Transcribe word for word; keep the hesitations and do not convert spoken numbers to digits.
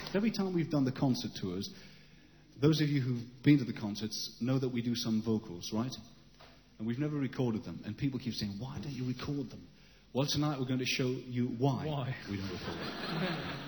Every time we've done the concert tours, those of you who've been to the concerts know that we do some vocals, right? And we've never recorded them. And people keep saying, why don't you record them? Well, tonight we're going to show you why, why? we don't record them.